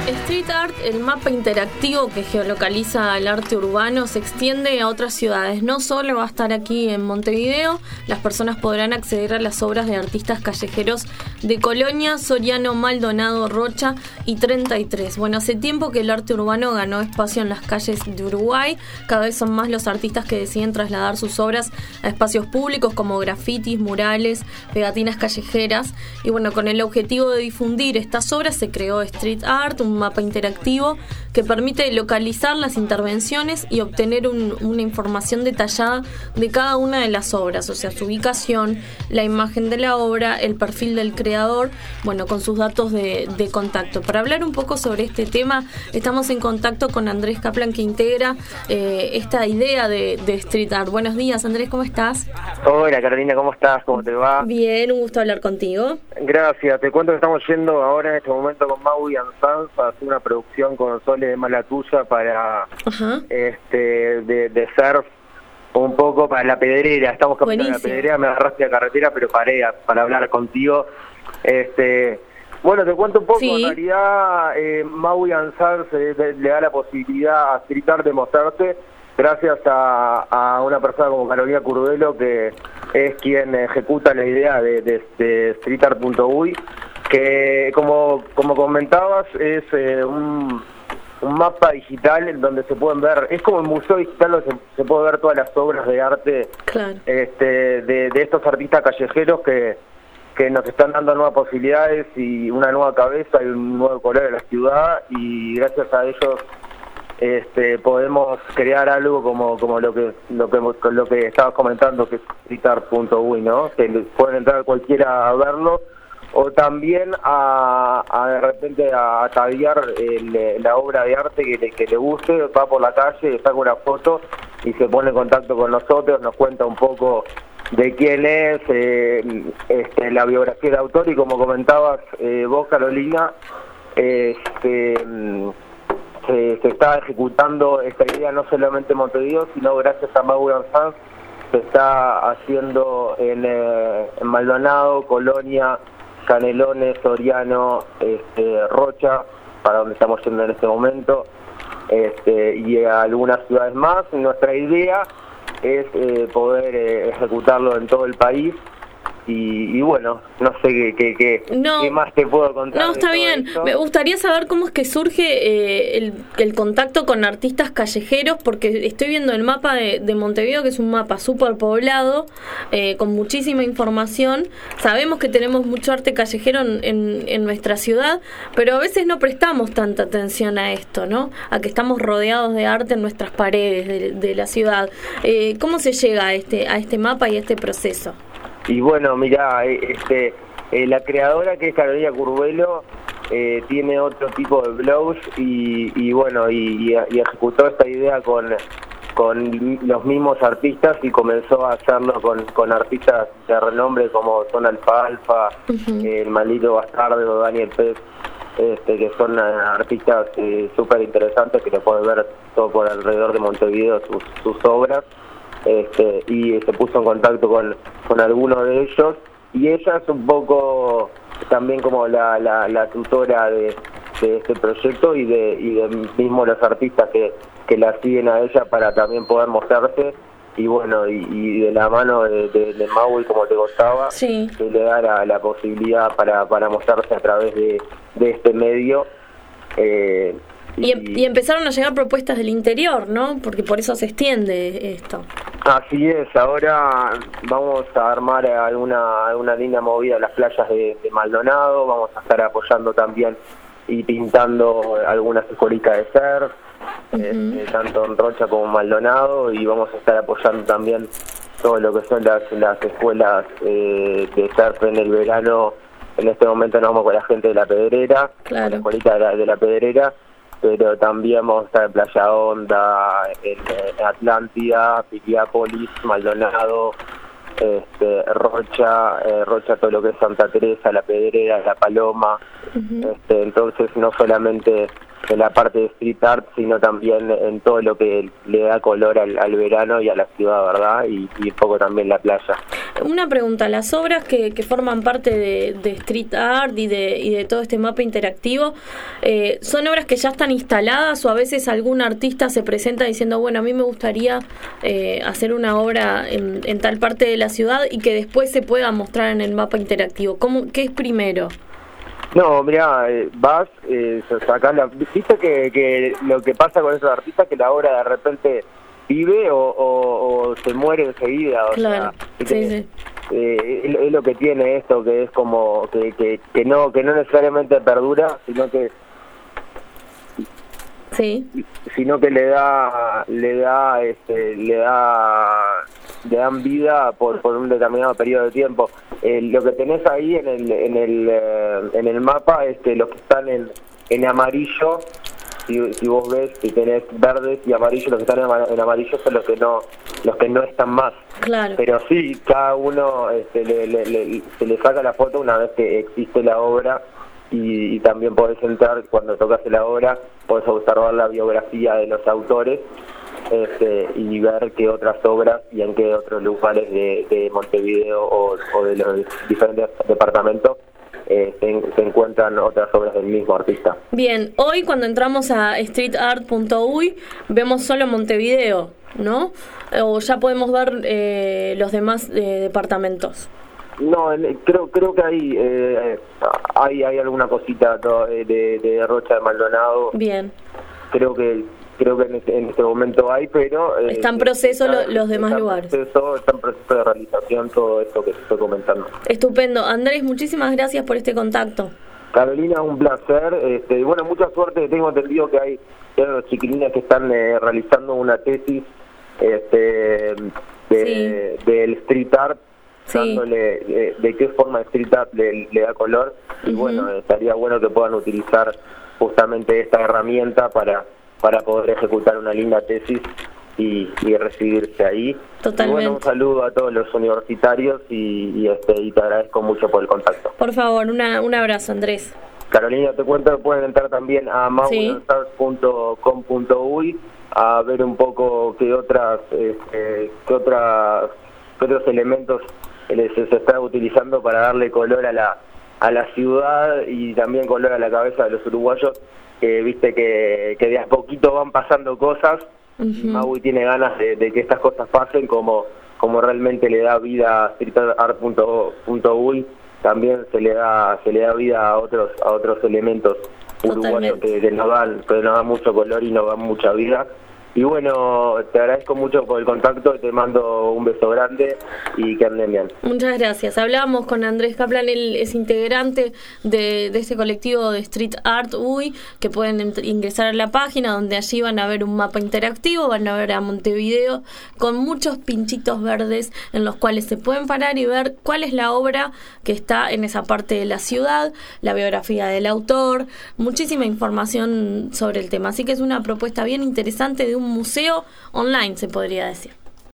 Street Art, el mapa interactivo que geolocaliza el arte urbano, se extiende a otras ciudades. No solo va a estar aquí en Montevideo, las personas podrán acceder a las obras de artistas callejeros de Colonia, Soriano, Maldonado, Rocha y 33. Bueno, hace tiempo que el arte urbano ganó espacio en las calles de Uruguay. Cada vez son más los artistas que deciden trasladar sus obras a espacios públicos como grafitis, murales, pegatinas callejeras. Y bueno, con el objetivo de difundir estas obras se creó Street Art, un mapa interactivo que permite localizar las intervenciones y obtener una información detallada de cada una de las obras, o sea, su ubicación, la imagen de la obra, el perfil del creador, bueno, con sus datos de contacto. Para hablar un poco sobre este tema, estamos en contacto con Andrés Kaplan, que integra esta idea de Street Art. Buenos días, Andrés, ¿cómo estás? Hola, Carolina, ¿cómo estás? ¿Cómo te va? Bien, un gusto hablar contigo. Gracias, te cuento que estamos yendo ahora en este momento con Maui and Sons para hacer una producción con Sole de Malatuya para de surf, un poco para La Pedrera. Estamos caminando en La Pedrera, me agarraste a carretera, pero paré para hablar contigo. Bueno, te cuento un poco. Sí. En realidad Maui and Sons le da la posibilidad a Street Art de mostrarte gracias a una persona como Carolina Curvelo, que es quien ejecuta la idea de streetart.uy, que como comentabas es un mapa digital en donde se pueden ver, es como un museo digital donde se puede ver todas las obras de arte. Claro. De estos artistas callejeros que nos están dando nuevas posibilidades y una nueva cabeza y un nuevo color de la ciudad, y gracias a ellos podemos crear algo como lo que estabas comentando, que es streetart.uy, ¿no? Que pueden entrar cualquiera a verlo, o también de repente a taguear la obra de arte que le guste, va por la calle, saca una foto y se pone en contacto con nosotros, nos cuenta un poco de quién es, la biografía del autor, y como comentabas vos, Carolina, se está ejecutando esta idea no solamente en Montevideo, sino gracias a Maui and Sons se está haciendo en Maldonado, Colonia, Canelones, Soriano, Rocha, para donde estamos yendo en este momento, y a algunas ciudades más. Nuestra idea es poder ejecutarlo en todo el país. Y bueno, no sé qué más te puedo contar. No, está bien. Me gustaría saber cómo es que surge el contacto con artistas callejeros, porque estoy viendo el mapa de Montevideo, que es un mapa súper poblado, con muchísima información. Sabemos que tenemos mucho arte callejero en nuestra ciudad, pero a veces no prestamos tanta atención a esto, ¿no? A que estamos rodeados de arte en nuestras paredes de la ciudad. ¿Cómo se llega a este mapa y a este proceso? Y bueno, mirá, la creadora, que es Carolina Curvelo, tiene otro tipo de blogs y bueno, y ejecutó esta idea con los mismos artistas, y comenzó a hacerlo con artistas de renombre como son Alfa, el Maldito Bastardo, Daniel Pez, que son artistas súper interesantes, que lo pueden ver todo por alrededor de Montevideo, sus obras. Y se puso en contacto con algunos de ellos, y ella es un poco también como la tutora de este proyecto y de mismo los artistas que la siguen a ella para también poder mostrarse. Y bueno, y de la mano de Maui, como te contaba, sí, que le da la posibilidad para mostrarse a través de este medio. Y empezaron a llegar propuestas del interior, ¿no? Porque por eso se extiende esto. Así es, ahora vamos a armar alguna linda movida en las playas de Maldonado, vamos a estar apoyando también y pintando algunas escuelitas de surf, tanto en Rocha como en Maldonado, y vamos a estar apoyando también todo lo que son las escuelas de surf en el verano. En este momento nos vamos con la gente de La Pedrera, claro, con la escuelita de la Pedrera, pero también vamos a estar en Playa Honda, en Atlántida, Piriápolis, Maldonado, Rocha, todo lo que es Santa Teresa, La Pedrera, La Paloma. Entonces no solamente en la parte de street art, sino también en todo lo que le da color al verano y a la ciudad, ¿verdad? Y un poco también la playa. Una pregunta, las obras que forman parte de street art y de todo este mapa interactivo, ¿son obras que ya están instaladas o a veces algún artista se presenta diciendo, bueno, a mí me gustaría hacer una obra en tal parte de la ciudad y que después se pueda mostrar en el mapa interactivo? ¿Qué es primero? No, mirá, vas, sacás viste que lo que pasa con esos artistas que la obra de repente vive o se muere enseguida, o claro, sea, sí. Es lo que tiene esto, que es como que no necesariamente perdura, sino que sí, sino que le dan vida por un determinado periodo de tiempo. Lo que tenés ahí en el mapa, los que están en amarillo, si vos ves que tenés verdes y amarillos, los que están en amarillo son los que no están más. Claro. Pero sí, cada uno se le saca la foto una vez que existe la obra. Y también podés entrar, cuando tocas la obra, podés observar la biografía de los autores y ver qué otras obras y en qué otros lugares de Montevideo o de los diferentes departamentos se encuentran otras obras del mismo artista. Bien, hoy cuando entramos a streetart.uy vemos solo Montevideo, ¿no? ¿O ya podemos ver los demás departamentos? No, creo que hay alguna cosita de Rocha de Maldonado. Bien. Creo que en este momento hay, pero está en proceso los demás lugares. Está en proceso de realización todo esto que te estoy comentando. Estupendo. Andrés, muchísimas gracias por este contacto. Carolina, un placer. Bueno, mucha suerte. Tengo entendido que hay unos chiquilines que están realizando una tesis del street art. Sí. Dándole de qué forma el street art le da color. Y bueno, estaría bueno que puedan utilizar justamente esta herramienta para poder ejecutar una linda tesis y recibirse ahí. Totalmente. Y bueno, un saludo a todos los universitarios y te agradezco mucho por el contacto. Por favor, un abrazo, Andrés. Carolina, te cuento que pueden entrar también a mauianstars.com.uy a ver un poco qué otros elementos se está utilizando para darle color a la ciudad y también color a la cabeza de los uruguayos, viste que de a poquito van pasando cosas. Maui tiene ganas de que estas cosas pasen como realmente le da vida a streetart.uy, también se le da vida a otros elementos uruguayos que nos dan mucho color y nos dan mucha vida. Y bueno, te agradezco mucho por el contacto, te mando un beso grande y que anden bien. Muchas gracias. Hablábamos con Andrés Kaplan, él es integrante de este colectivo de Street Art UI, que pueden ingresar a la página donde allí van a ver un mapa interactivo, van a ver a Montevideo con muchos pinchitos verdes en los cuales se pueden parar y ver cuál es la obra que está en esa parte de la ciudad, la biografía del autor, muchísima información sobre el tema. Así que es una propuesta bien interesante de un museo online, se podría decir.